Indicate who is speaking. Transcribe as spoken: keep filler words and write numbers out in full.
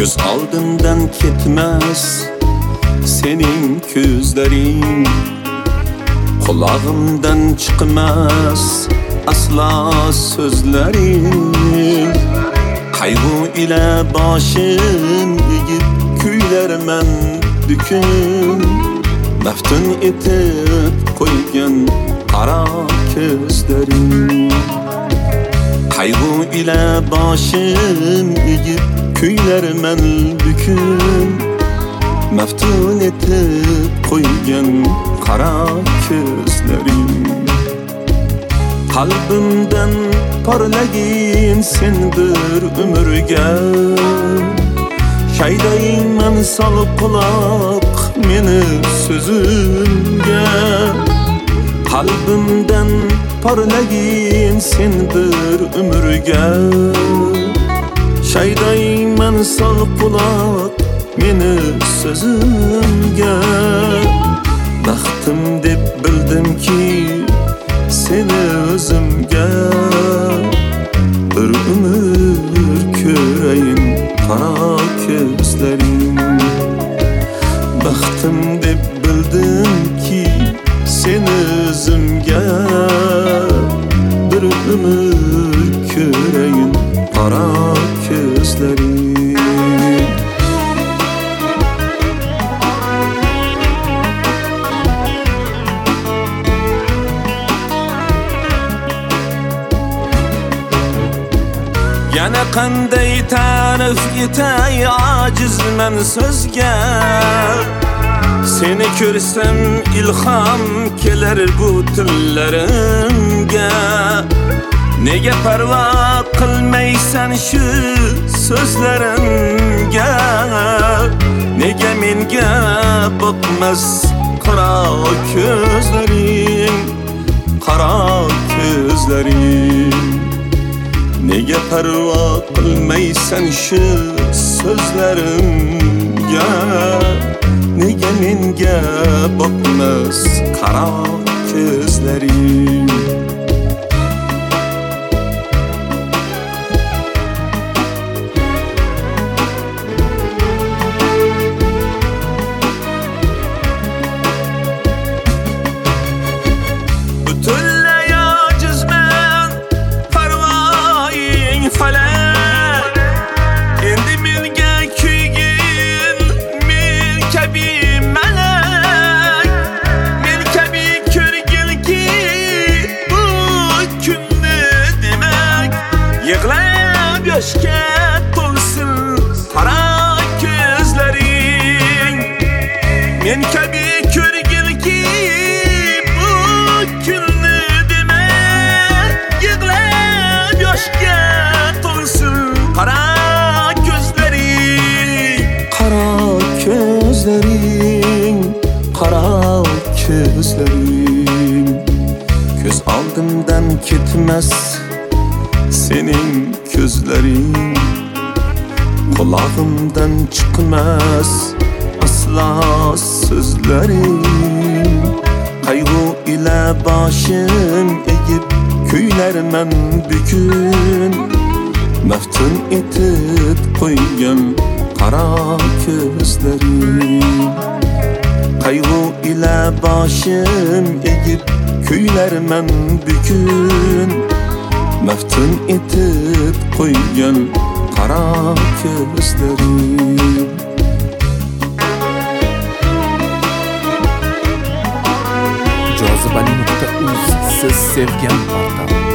Speaker 1: Göz aldımdan ketmez senin közlerin, kulağımdan çıkmaz asla sözlerin. Kaygı ile başım eğip kuylarman bükün, meftun etip koygan kara közlerin. Kaygı ile başım eğip kuylarman bükün, meftun etip koygan kara közlerin. Kalbimden parlagin sendir ömürge, şaydayman salıp kulak meni sözümge. Kalbimden parlagin sendir ömürge, şaydayman salıp kulak meni sözümge. Baxtim deb bildim ki seni özümge, bir ömür ko'rayin qara ko'zlaring. Baxtim deb bildim ki seni özümge, bir ömür ko'rayin qara ko'zlaring. Yana qanday ta'rif etay ajizman so'zga, seni ko'rsam ilhom kelar bu tillarimga. Nega parvo qilmaysan shu so'zlarimga, nega menga boqmas qara ko'zlaring, qara ko'zlaring. Nega parvo qilmaysan shu so'zlarimga, nega menga boqmas qara ko'zlaring. Yoshga to'lsin qara ko'zlaring, men kabi ko'rgilki bu kunni demak. Yig'lab yoshga to'lsin qara ko'zlaring, qara ko'zlaring, qara ko'zlaring. Ko'z oldimdan ketmas senin közlerin, kulağımdan çıkmaz asla sözlerin. Kaygı ile başım eğip kuylarman bükün, meftun etip koygan kara közlerin. Kaygı ile başım eğip kuylarman bükün, meftun etip koygan qara ko'zlaring.
Speaker 2: Jozibali nuqta uz siz sevgan portal.